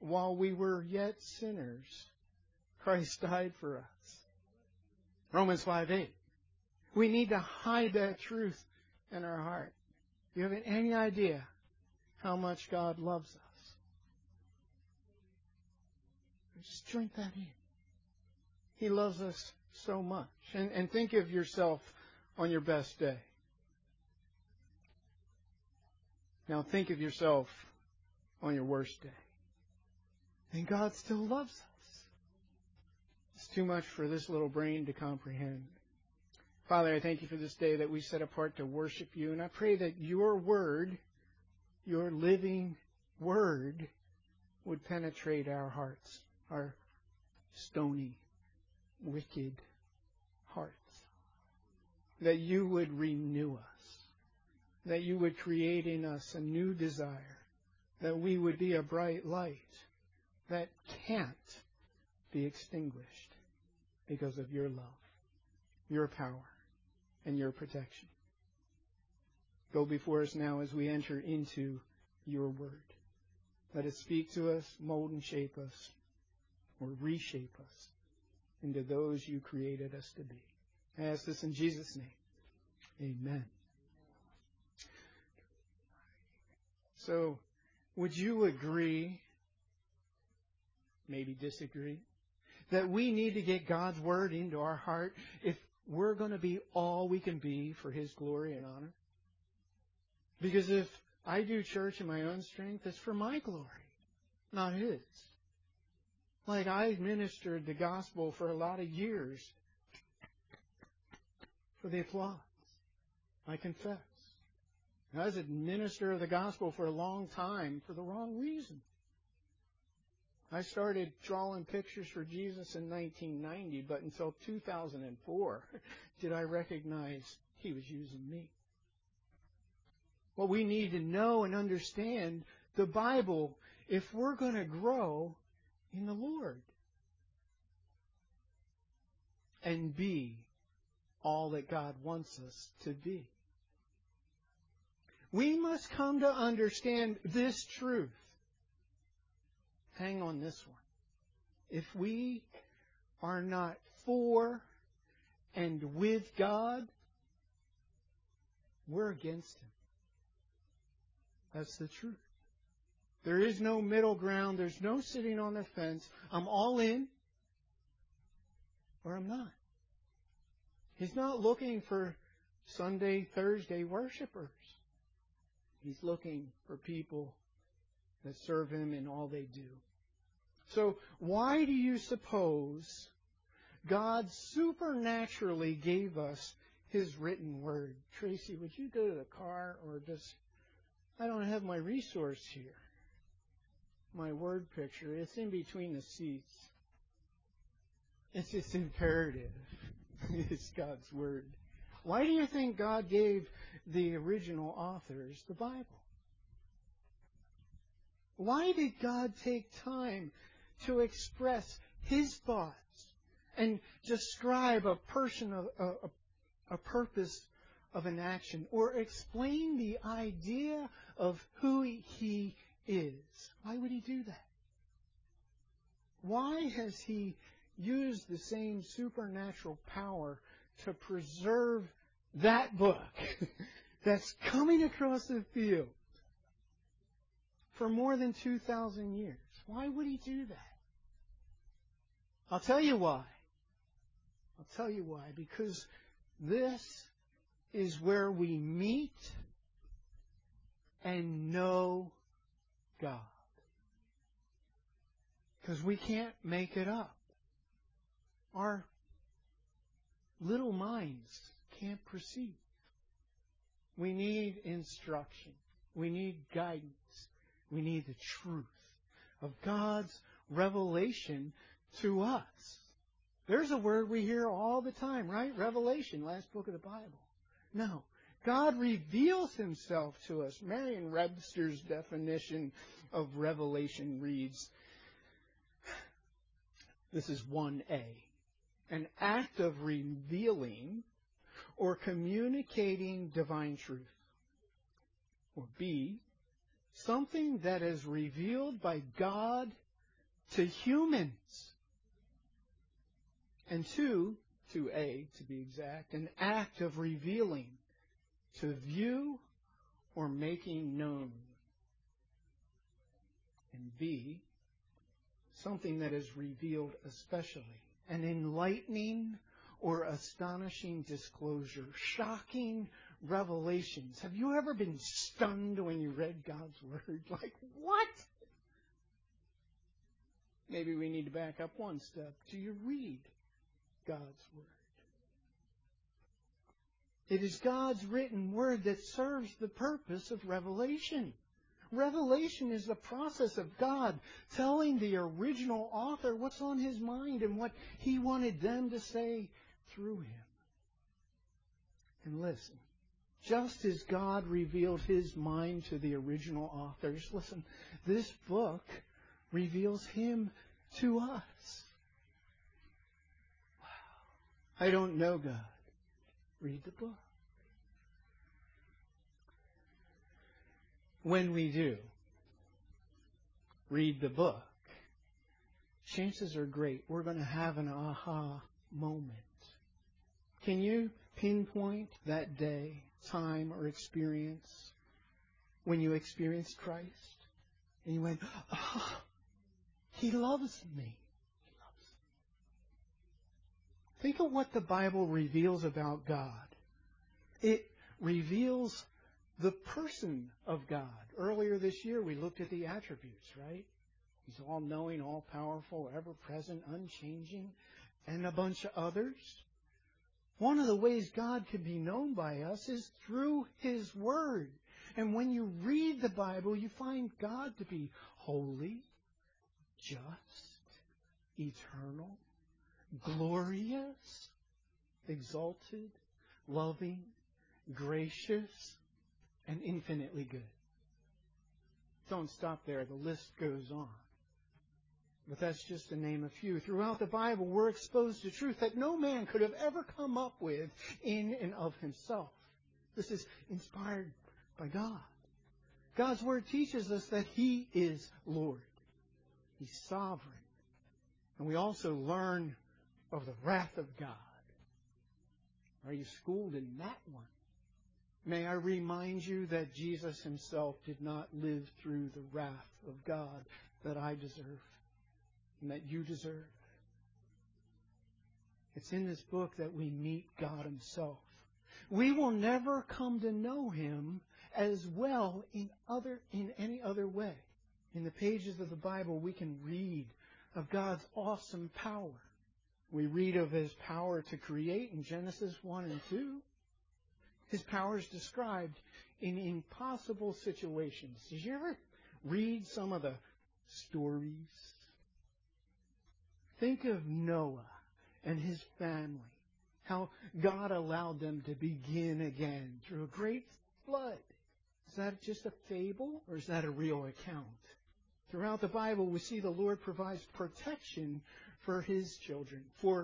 while we were yet sinners, Christ died for us. Romans 5:8. We need to hide that truth in our heart. Do you have any idea how much God loves us? Just drink that in. He loves us so much. And think of yourself on your best day. Now think of yourself on your worst day. And God still loves us. It's too much for this little brain to comprehend. Father, I thank you for this day that we set apart to worship you. And I pray that your word, your living word, would penetrate our hearts, our stony, wicked hearts. That you would renew us. That you would create in us a new desire. That we would be a bright light that can't be extinguished because of your love, your power, and your protection. Go before us now as we enter into your word. Let it speak to us, mold and shape us, or reshape us into those you created us to be. I ask this in Jesus' name. Amen. So, would you agree, maybe disagree, that we need to get God's word into our heart if we're going to be all we can be for His glory and honor? Because if I do church in my own strength, it's for my glory, not His. Like I ministered the gospel for a lot of years for the applause. I confess. I was a minister of the gospel for a long time for the wrong reason. I started drawing pictures for Jesus in 1990, but until 2004 did I recognize He was using me. Well, we need to know and understand the Bible if we're going to grow in the Lord and be all that God wants us to be. We must come to understand this truth. Hang on this one. If we are not for and with God, we're against Him. That's the truth. There is no middle ground. There's no sitting on the fence. I'm all in or I'm not. He's not looking for Sunday, Thursday worshipers. He's looking for people that serve Him in all they do. So why do you suppose God supernaturally gave us His written word? Tracy, would you go to the car or just... I don't have my resource here. My word picture. It's in between the seats. It's just imperative. It's God's word. Why do you think God gave the original authors the Bible? Why did God take time to express His thoughts and describe a person, a purpose of an action, or explain the idea of who He is? Why would He do that? Why has He used the same supernatural power to preserve that book that's coming across the field for more than 2,000 years? Why would He do that? I'll tell you why. I'll tell you why. Because this is where we meet and know God. Because we can't make it up. Our little minds can't perceive. We need instruction. We need guidance. We need the truth of God's revelation to us. There's a word we hear all the time, right? Revelation, last book of the Bible. No. God reveals Himself to us. Merriam-Webster's definition of revelation reads, this is 1A, an act of revealing or communicating divine truth. Or B, something that is revealed by God to humans. And to A, to be exact, an act of revealing, to view or making known. And B, something that is revealed especially, an enlightening or astonishing disclosure, shocking revelations. Have you ever been stunned when you read God's Word? Like, what? Maybe we need to back up one step. Do you read God's Word? It is God's written Word that serves the purpose of revelation. Revelation is the process of God telling the original author what's on His mind and what He wanted them to say through Him. And listen, just as God revealed His mind to the original authors, listen, this book reveals Him to us. Wow. I don't know God. Read the book. When we do read the book, chances are great we're going to have an aha moment. Can you pinpoint that day, time, or experience when you experienced Christ? And you went, oh, He loves me. He loves me. Think of what the Bible reveals about God. It reveals the person of God. Earlier this year, we looked at the attributes, right? He's all-knowing, all-powerful, ever-present, unchanging, and a bunch of others. One of the ways God can be known by us is through His Word. And when you read the Bible, you find God to be holy, just, eternal, glorious, exalted, loving, gracious, and infinitely good. Don't stop there. The list goes on. But that's just to name a few. Throughout the Bible, we're exposed to truth that no man could have ever come up with in and of himself. This is inspired by God. God's Word teaches us that He is Lord. He's sovereign. And we also learn of the wrath of God. Are you schooled in that one? May I remind you that Jesus Himself did not live through the wrath of God that I deserve and that you deserve. It's in this book that we meet God Himself. We will never come to know Him as well in any other way. In the pages of the Bible, we can read of God's awesome power. We read of His power to create in Genesis 1 and 2. His power is described in impossible situations. Did you ever read some of the stories? Think of Noah and his family, how God allowed them to begin again through a great flood. Is that just a fable or is that a real account? Throughout the Bible, we see the Lord provides protection for His children,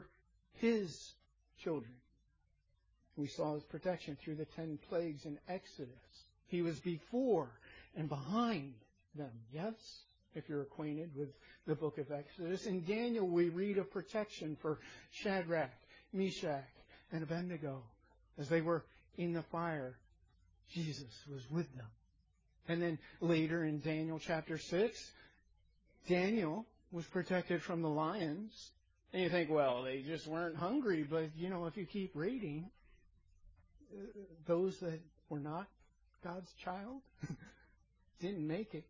We saw His protection through the 10 plagues in Exodus. He was before and behind them, yes? If you're acquainted with the book of Exodus. In Daniel, we read of protection for Shadrach, Meshach, and Abednego. As they were in the fire, Jesus was with them. And then later in Daniel chapter 6, Daniel was protected from the lions. And you think, well, they just weren't hungry. But, if you keep reading, those that were not God's child didn't make it.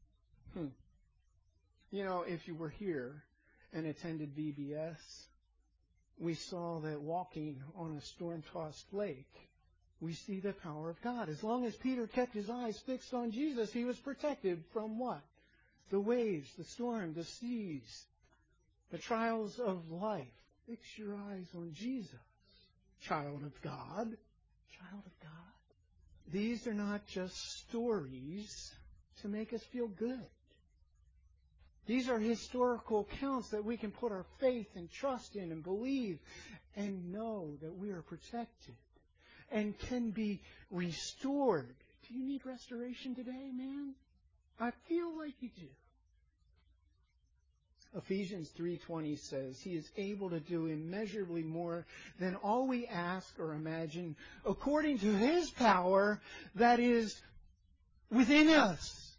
If you were here and attended VBS, we saw that walking on a storm-tossed lake, we see the power of God. As long as Peter kept his eyes fixed on Jesus, he was protected from what? The waves, the storm, the seas, the trials of life. Fix your eyes on Jesus, child of God. Child of God. These are not just stories to make us feel good. These are historical accounts that we can put our faith and trust in and believe and know that we are protected and can be restored. Do you need restoration today, man? I feel like you do. Ephesians 3:20 says, He is able to do immeasurably more than all we ask or imagine, according to His power that is within us.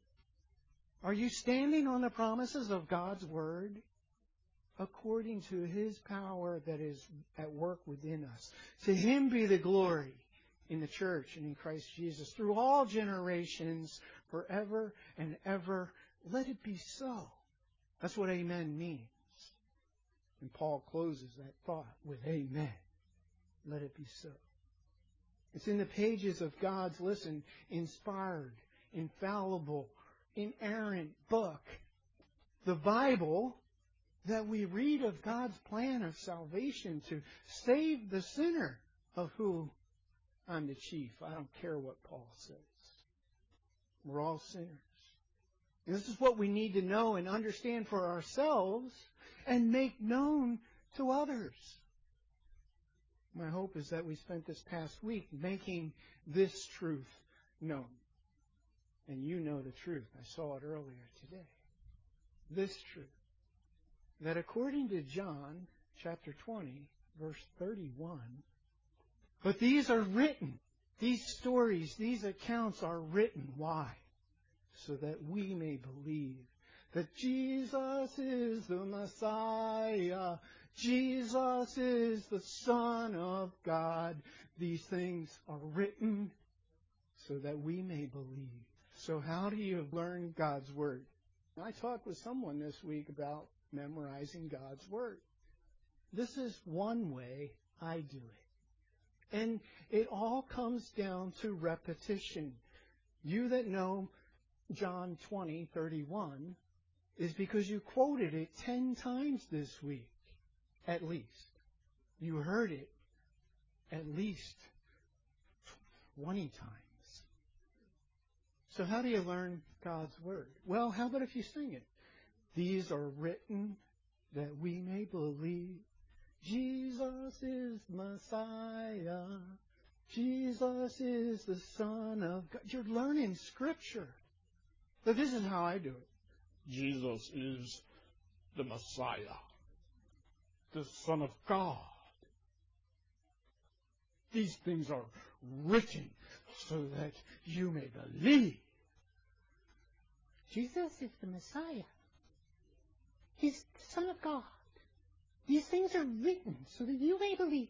Are you standing on the promises of God's Word? According to His power that is at work within us. To Him be the glory in the church and in Christ Jesus through all generations, forever and ever. Let it be so. That's what amen means. And Paul closes that thought with amen. Let it be so. It's in the pages of God's, listen, inspired, infallible, inerrant book, the Bible, that we read of God's plan of salvation to save the sinner, of who I'm the chief. I don't care what Paul says. We're all sinners. And this is what we need to know and understand for ourselves and make known to others. My hope is that we spent this past week making this truth known. And you know the truth. I saw it earlier today. This truth. That according to John chapter 20, verse 31, but these are written, these stories, these accounts are written. Why? So that we may believe that Jesus is the Messiah. Jesus is the Son of God. These things are written so that we may believe. So how do you learn God's Word? I talked with someone this week about memorizing God's Word. This is one way I do it. And it all comes down to repetition. You that know John 20:31 is because you quoted it 10 times this week, at least. You heard it at least 20 times. So how do you learn God's Word? Well, how about if you sing it? These are written that we may believe Jesus is Messiah. Jesus is the Son of God. You're learning Scripture. But this is how I do it. Jesus is the Messiah, the Son of God. These things are written so that you may believe. Jesus is the Messiah. He's the Son of God. These things are written so that you may believe.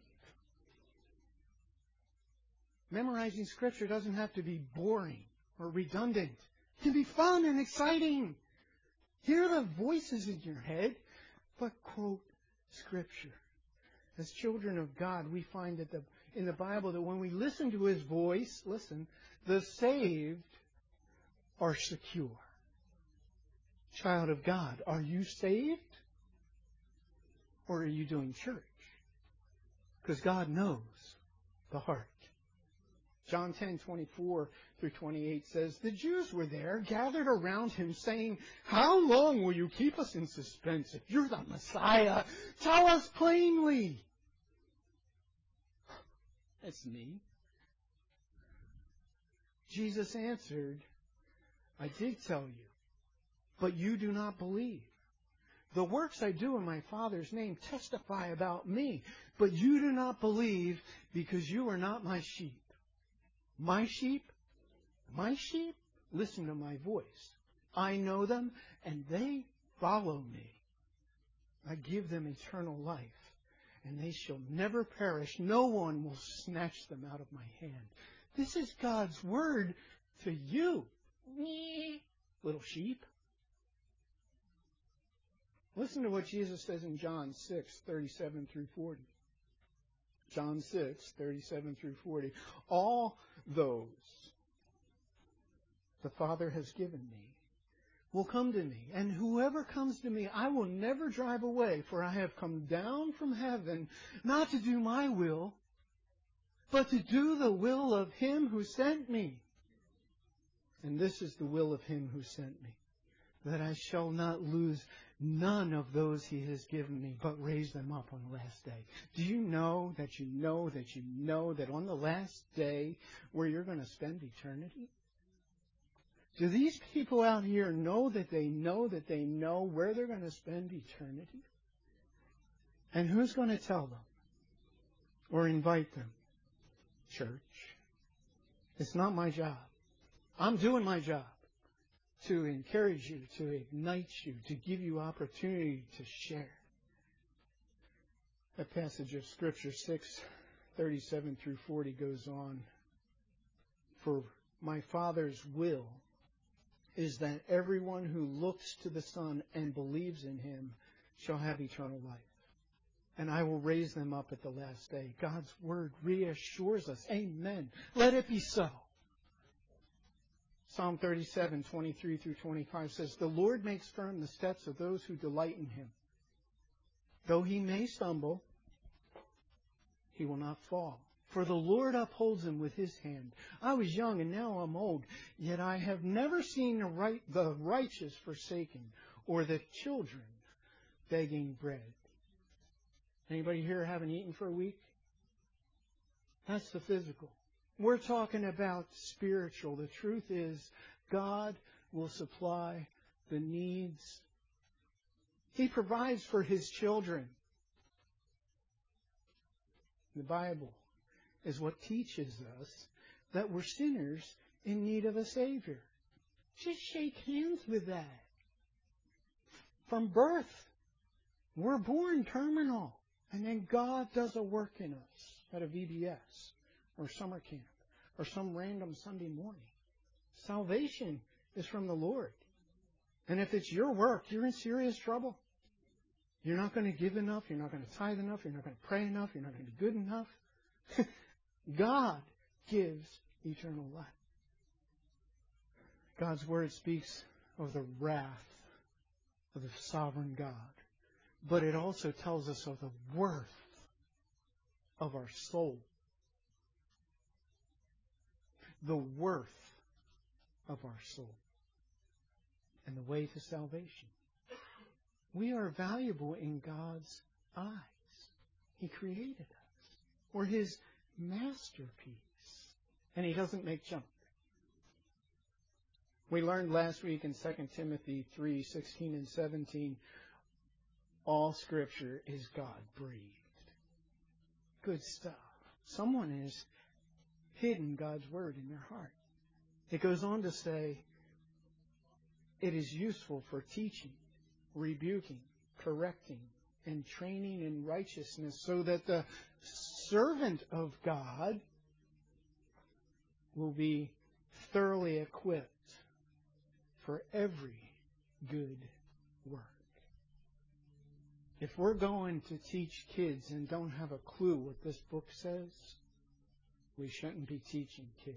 Memorizing Scripture doesn't have to be boring or redundant. It can be fun and exciting. Hear the voices in your head, but quote Scripture. As children of God, we find that in the Bible that when we listen to His voice, listen, the saved are secure. Child of God, are you saved? Or are you doing church? Because God knows the heart. John 10:24-28 says, the Jews were there, gathered around Him, saying, how long will you keep us in suspense? If you're the Messiah, tell us plainly. That's me. Jesus answered, I did tell you, but you do not believe. The works I do in my Father's name testify about me, but you do not believe because you are not my sheep. My sheep listen to my voice. I know them and they follow me. I give them eternal life and they shall never perish. No one will snatch them out of my hand. This is God's Word to you, little sheep. Listen to what Jesus says in John 6:37-40. John 6:37-40. All those the Father has given me will come to me, and whoever comes to me I will never drive away, for I have come down from heaven not to do my will, but to do the will of Him who sent me. And this is the will of Him who sent me, that I shall not lose none of those He has given me, but raise them up on the last day. Do you know that you know that you know that on the last day where you're going to spend eternity? Do these people out here know that they know where they're going to spend eternity? And who's going to tell them or invite them? Church. It's not my job. I'm doing my job to encourage you, to ignite you, to give you opportunity to share. That passage of Scripture 6:37 through 40 goes on. For my Father's will is that everyone who looks to the Son and believes in Him shall have eternal life. And I will raise them up at the last day. God's Word reassures us. Amen. Let it be so. Psalm 37:23 through 25 says, the Lord makes firm the steps of those who delight in Him. Though he may stumble, he will not fall. For the Lord upholds him with His hand. I was young and now I'm old, yet I have never seen the righteous forsaken, or the children begging bread. Anybody here haven't eaten for a week? That's the physical. We're talking about spiritual. The truth is, God will supply the needs. He provides for His children. The Bible is what teaches us that we're sinners in need of a Savior. Just shake hands with that. From birth, we're born terminal. And then God does a work in us at a VBS or summer camp or some random Sunday morning. Salvation is from the Lord. And if it's your work, you're in serious trouble. You're not going to give enough. You're not going to tithe enough. You're not going to pray enough. You're not going to be good enough. God gives eternal life. God's Word speaks of the wrath of the sovereign God. But it also tells us of the worth of our soul. The worth of our soul. And the way to salvation. We are valuable in God's eyes. He created us. We're His masterpiece. And He doesn't make junk. We learned last week in 2 Timothy 3:16 and 17, all Scripture is God-breathed. Good stuff. Someone has hidden God's Word in their heart. It goes on to say, it is useful for teaching, rebuking, correcting, and training in righteousness, so that the servant of God will be thoroughly equipped for every good work. If we're going to teach kids and don't have a clue what this book says, we shouldn't be teaching kids.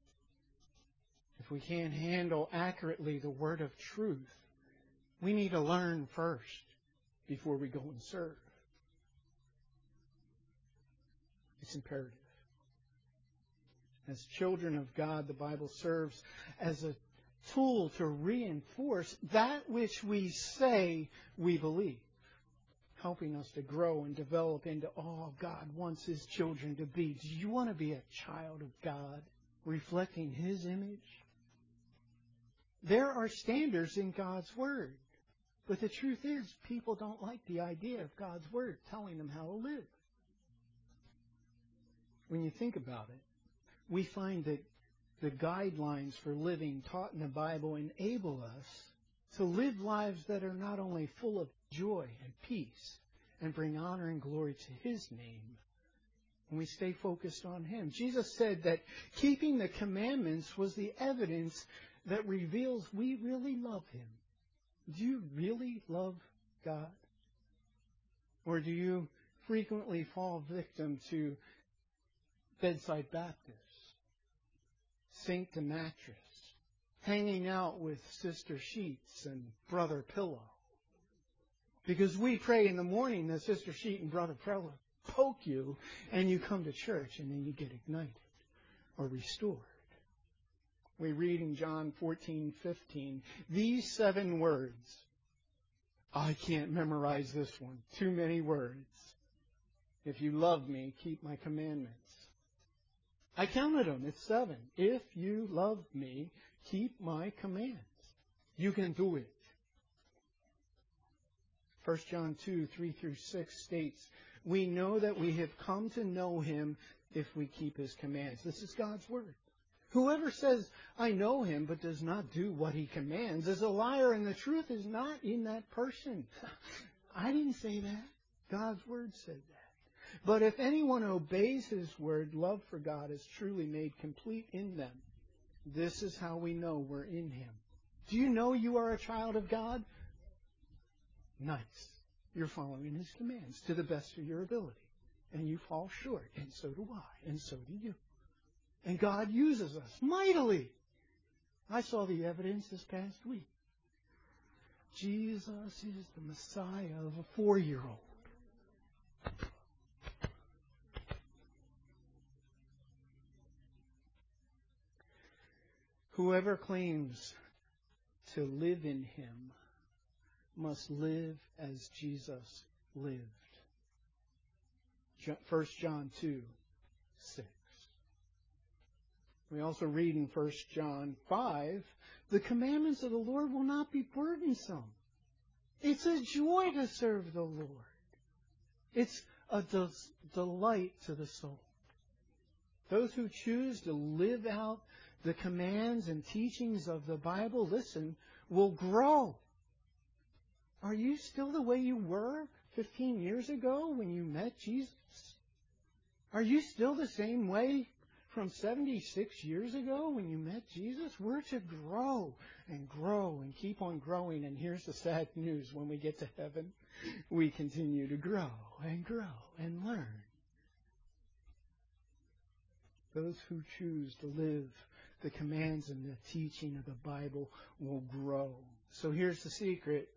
If we can't handle accurately the word of truth, we need to learn first before we go and serve. It's imperative. As children of God, the Bible serves as a tool to reinforce that which we say we believe, helping us to grow and develop into all God wants His children to be. Do you want to be a child of God, reflecting His image? There are standards in God's Word. But the truth is, people don't like the idea of God's Word telling them how to live. When you think about it, we find that the guidelines for living taught in the Bible enable us to live lives that are not only full of joy and peace and bring honor and glory to His name, and we stay focused on Him. Jesus said that keeping the commandments was the evidence that reveals we really love Him. Do you really love God? Or do you frequently fall victim to bedside Baptists, sink to mattress, hanging out with sister sheets and brother pillow? Because we pray in the morning that sister sheet and brother pillow poke you, and you come to church and then you get ignited or restored. We read in John 14:15, these 7 words. I can't memorize this one. Too many words. If you love me, keep my commandments. I counted them. It's 7. If you love me, Keep my commands. You can do it. 1 John 2, 3 through 6 states, we know that we have come to know him if we keep his commands. This is God's word. Whoever says, I know him, but does not do what he commands is a liar, and the truth is not in that person. I didn't say that. God's word said that. But if anyone obeys his word, love for God is truly made complete in them. This is how we know we're in him. Do you know you are a child of God? Nice. You're following his commands to the best of your ability. And you fall short, and so do I, and so do you. And God uses us mightily. I saw the evidence this past week. Jesus is the Messiah of a 4-year-old. Whoever claims to live in him must live as Jesus lived. 1 John 2, 6. We also read in 1 John 5, the commandments of the Lord will not be burdensome. It's a joy to serve the Lord. It's a delight to the soul. Those who choose to live out the commands and teachings of the Bible, listen, will grow. Are you still the way you were 15 years ago when you met Jesus? Are you still the same way from 76 years ago when you met Jesus? We're to grow and keep on growing. And here's the sad news. When we get to heaven, we continue to grow and learn. Those who choose to live the commands and the teaching of the Bible will grow. So here's the secret.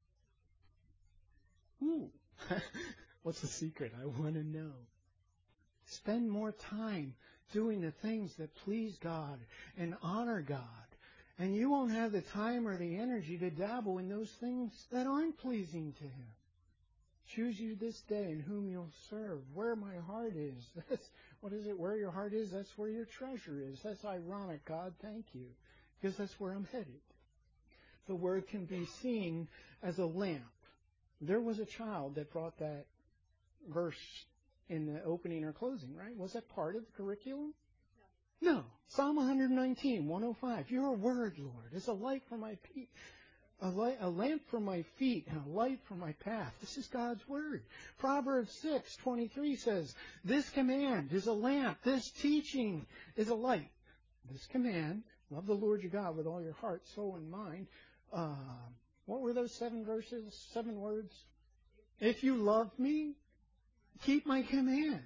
What's the secret? I want to know. Spend more time doing the things that please God and honor God. And you won't have the time or the energy to dabble in those things that aren't pleasing to him. Choose you this day in whom you'll serve. Where my heart is. What is it? Where your heart is, that's where your treasure is. That's ironic, God. Thank you. Because that's where I'm headed. The word can be seen as a lamp. There was a child that brought that verse in the opening or closing, right? Was that part of the curriculum? No. Psalm 119, 105. Your word, Lord, is a light for my feet, a lamp for my feet, and a light for my path. This is God's word. Proverbs 6:23 says, this command is a lamp. This teaching is a light. This command, love the Lord your God with all your heart, soul, and mind. What were those 7 verses, 7 words? If you love me, keep my commands.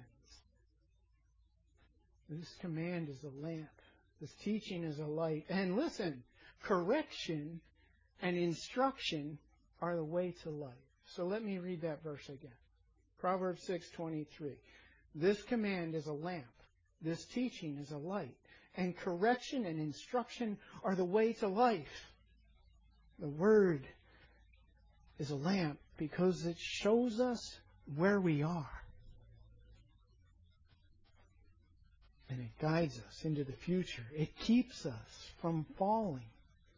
This command is a lamp. This teaching is a light. And listen, correction and instruction are the way to life. So let me read that verse again. Proverbs 6:23. This command is a lamp. This teaching is a light. And correction and instruction are the way to life. The word is a lamp because it shows us where we are. And it guides us into the future. It keeps us from falling.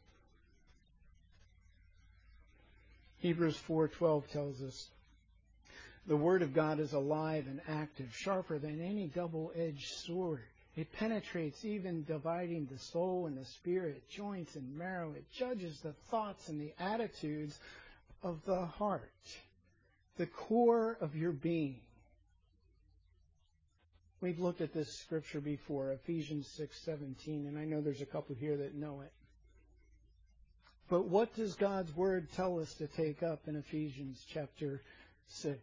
Hebrews 4:12 tells us, the Word of God is alive and active, sharper than any double-edged sword. It penetrates even dividing the soul and the spirit, joints and marrow. It judges the thoughts and the attitudes of the heart, the core of your being. We've looked at this scripture before, Ephesians 6:17, and I know there's a couple here that know it. But what does God's Word tell us to take up in Ephesians chapter 6?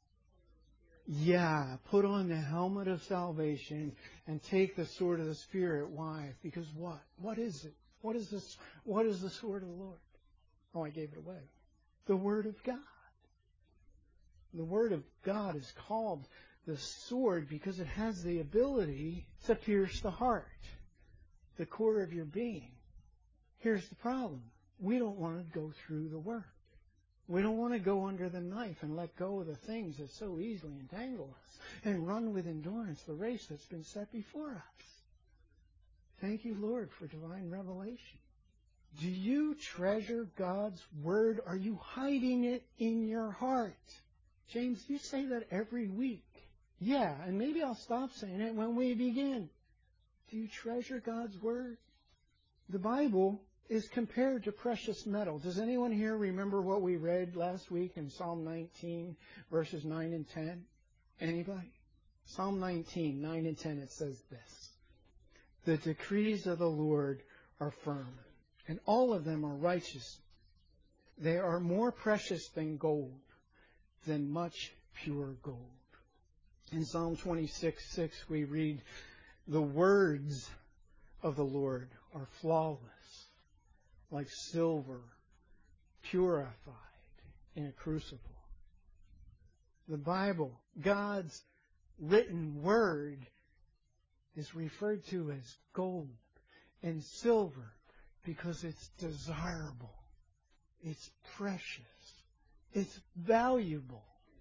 Yeah, put on the helmet of salvation and take the sword of the Spirit. Why? Because what? What is it? What is this? What is the sword of the Lord? Oh, I gave it away. The Word of God. The Word of God is called the sword because it has the ability to pierce the heart, the core of your being. Here's the problem. We don't want to go through the Word. We don't want to go under the knife and let go of the things that so easily entangle us and run with endurance the race that's been set before us. Thank you, Lord, for divine revelation. Do you treasure God's Word? Are you hiding it in your heart? James, you say that every week. Yeah, and maybe I'll stop saying it when we begin. Do you treasure God's Word? The Bible is compared to precious metal. Does anyone here remember what we read last week in Psalm 19, verses 9 and 10? Anybody? Psalm 19, 9 and 10, it says this. The decrees of the Lord are firm, and all of them are righteous. They are more precious than gold, than much pure gold. In Psalm 26:6 we read, the words of the Lord are flawless, like silver purified in a crucible. The Bible, God's written word, is referred to as gold and silver because it's desirable, it's precious, it's valuable.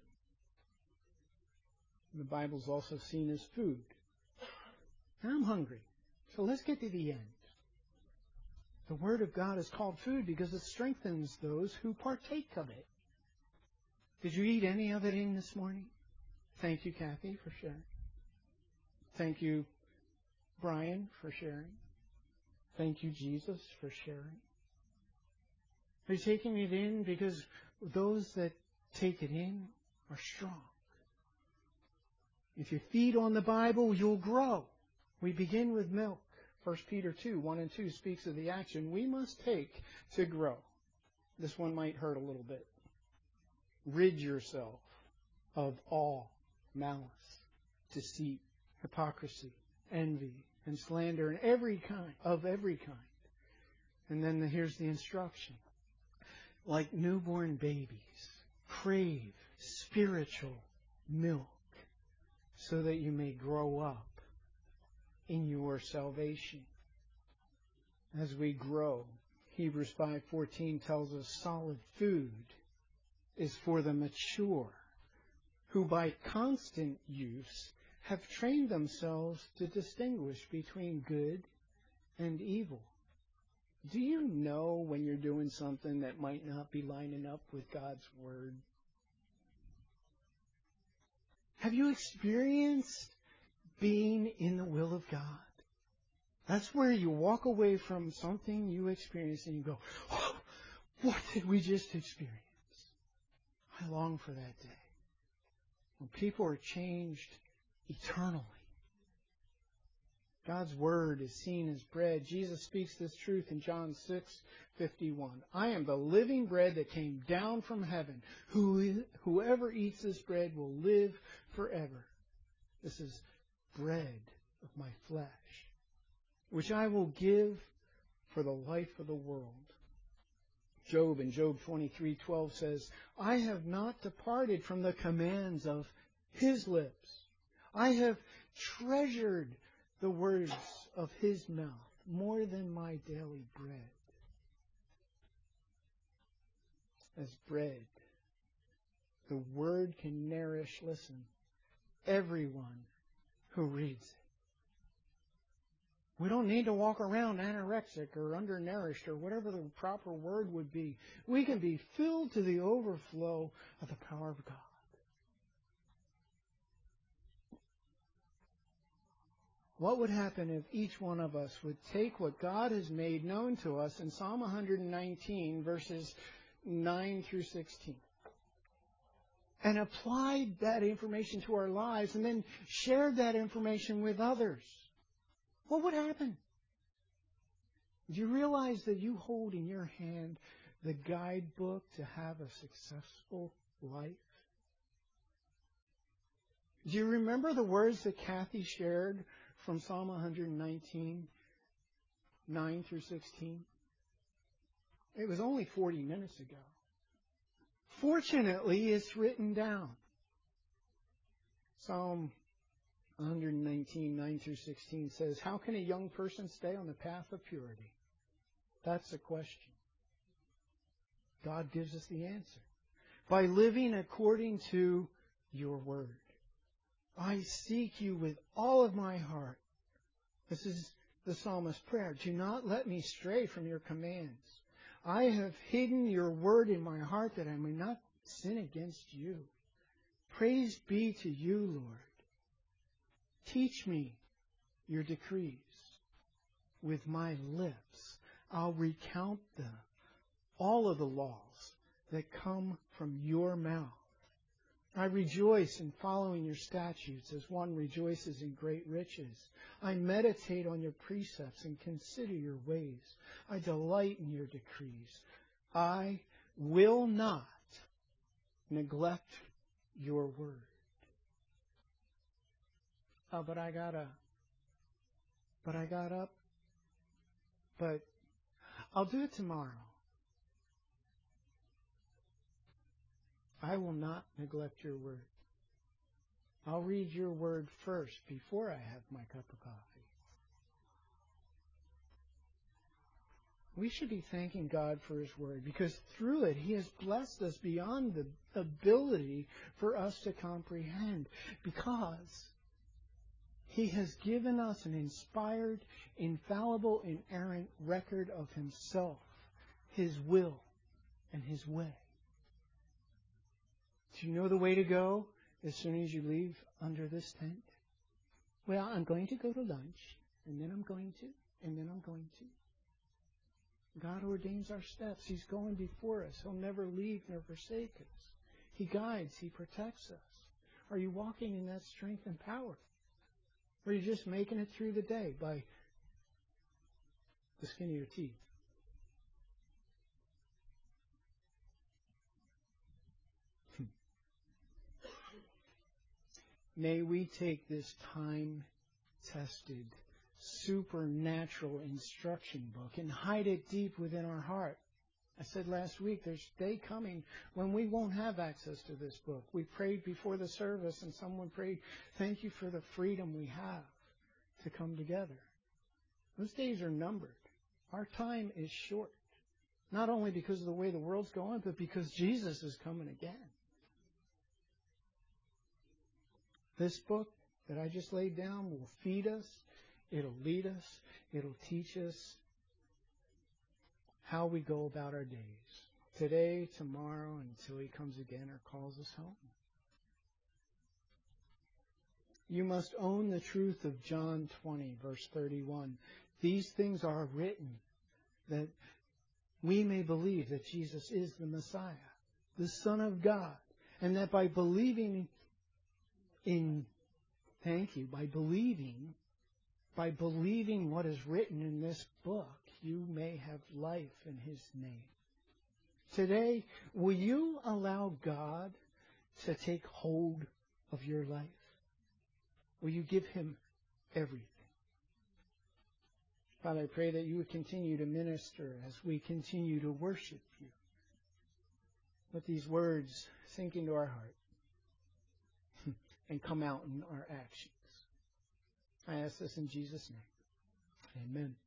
The Bible's also seen as food. And I'm hungry, so let's get to the end. The Word of God is called food because it strengthens those who partake of it. Did you eat any of it in this morning? Thank you, Kathy, for sharing. Thank you, Brian, for sharing. Thank you, Jesus, for sharing. Are you taking it in? Because those that take it in are strong. If you feed on the Bible, you'll grow. We begin with milk. 1 Peter 2, 1 and 2 speaks of the action we must take to grow. This one might hurt a little bit. Rid yourself of all malice, deceit, hypocrisy, envy, and slander, and every kind. And then here's the instruction. Like newborn babies, crave spiritual milk so that you may grow up in your salvation. As we grow, Hebrews 5:14 tells us solid food is for the mature, who by constant use have trained themselves to distinguish between good and evil. Do you know when you're doing something that might not be lining up with God's Word? Have you experienced being in the will of God? That's where you walk away from something you experienced and you go, oh, what did we just experience? I long for that day when people are changed eternally. God's Word is seen as bread. Jesus speaks this truth in John 6:51. I am the living bread that came down from heaven. Whoever eats this bread will live forever. This is bread of my flesh, which I will give for the life of the world. Job in Job 23:12 says, I have not departed from the commands of His lips. I have treasured the words of His mouth more than my daily bread. As bread, the Word can nourish, listen, everyone who reads it. We don't need to walk around anorexic or undernourished or whatever the proper word would be. We can be filled to the overflow of the power of God. What would happen if each one of us would take what God has made known to us in Psalm 119, verses 9 through 16, and applied that information to our lives and then shared that information with others? What would happen? Do you realize that you hold in your hand the guidebook to have a successful life? Do you remember the words that Kathy shared from Psalm 119, 9 through 16? It was only 40 minutes ago. Fortunately, it's written down. Psalm 119, 9 through 16 says, how can a young person stay on the path of purity? That's the question. God gives us the answer. By living according to your word. I seek you with all of my heart. This is the psalmist's prayer. Do not let me stray from your commands. I have hidden your word in my heart that I may not sin against you. Praise be to you, Lord. Teach me your decrees. With my lips, I'll recount all of the laws that come from your mouth. I rejoice in following your statutes as one rejoices in great riches. I meditate on your precepts and consider your ways. I delight in your decrees. I will not neglect your word. Oh, but I got up. But I'll do it tomorrow. I will not neglect your word. I'll read your word first before I have my cup of coffee. We should be thanking God for His word because through it He has blessed us beyond the ability for us to comprehend, because He has given us an inspired, infallible, inerrant record of Himself, His will, and His way. Do you know the way to go as soon as you leave under this tent? Well, I'm going to go to lunch, and then I'm going to, and then I'm going to. God ordains our steps. He's going before us. He'll never leave nor forsake us. He guides. He protects us. Are you walking in that strength and power? Or are you just making it through the day by the skin of your teeth? May we take this time-tested, supernatural instruction book and hide it deep within our heart. I said last week, there's a day coming when we won't have access to this book. We prayed before the service and someone prayed, thank you for the freedom we have to come together. Those days are numbered. Our time is short. Not only because of the way the world's going, but because Jesus is coming again. This book that I just laid down will feed us. It'll lead us. It'll teach us how we go about our days. Today, tomorrow, until He comes again or calls us home. You must own the truth of John 20, verse 31. These things are written that we may believe that Jesus is the Messiah, the Son of God, and that by believing by believing what is written in this book, you may have life in His name. Today, will you allow God to take hold of your life? Will you give Him everything? Father, I pray that you would continue to minister as we continue to worship you. Let these words sink into our heart and come out in our actions. I ask this in Jesus' name. Amen.